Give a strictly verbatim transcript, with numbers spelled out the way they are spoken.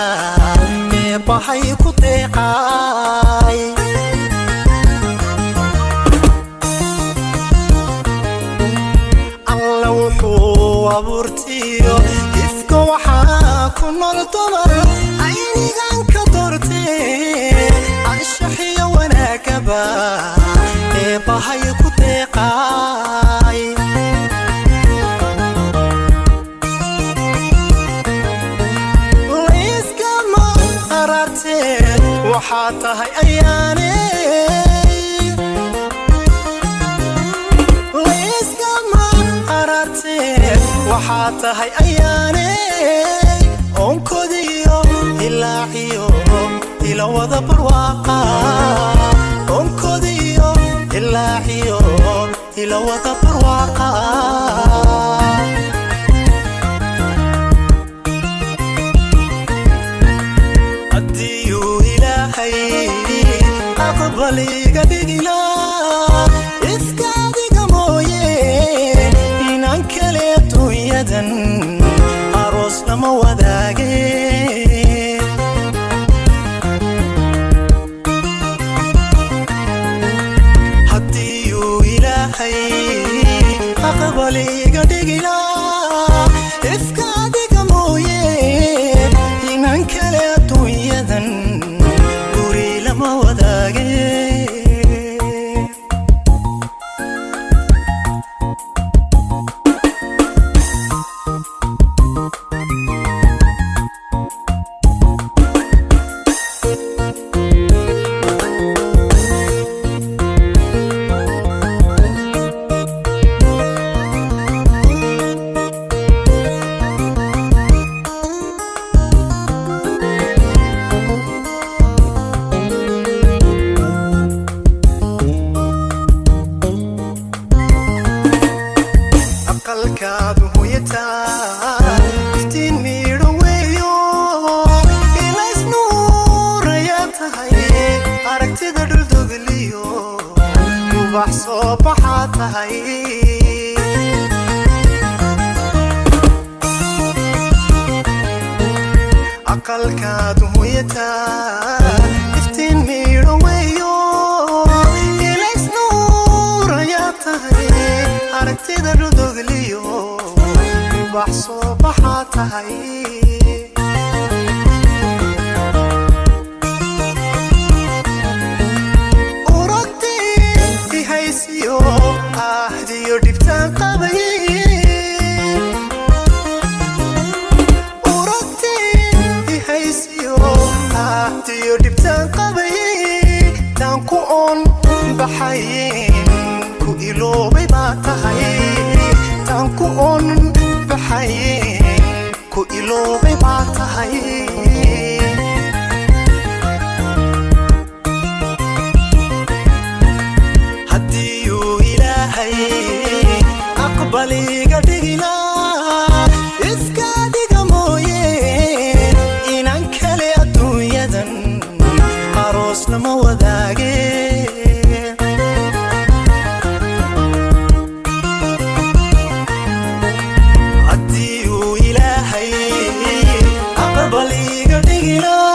eebbahay ku deeqay alla wuxuu abuurtiyo ifka waxaa ku nool dumar aynigan ka doortee anshaxiyo wanaagaba eebbahay ku deeqay waxaa tahay ayaane layskama aragtee waxaa tahay ayaane onkodiyo ilaaciyo ila wada barwaaqa onkodiyo ilaaciyo ila wada barwaaqa aqbaliga dhigila iskaadiga mooye inaan kale adduunyadan aroos lama wadaage haddii uu ilaahay aqbaliga dhigila iskaadiga mooye inaan kale adduunyadan lama wadaage qalkaadu huyataa iftiin miidho weeyo ilays nuurayaa tahay aragtida dhuldogoliyo ubax soo baxaa tahay aqalkaadu huyataa iftiin miidho weeyo ilays nuurayaa tahay aragtida dhuldogoliyo ubax soo baxaa tahay uragtii ihaysiyo ahdiyo dhibtaan qabay uragtii ihaysiyo ahdiyo dhibtaan qabay taan ku oon baxayn ku iloobay baa tahay taan ku oon baxayn ku iloobay baa tahay haddii uu ilaahay aqbaliga dhigila iskaadiga mooye inaan kale adduunyadan aroos lama wadaage haddii uu ilaahay aqbaliga dhigila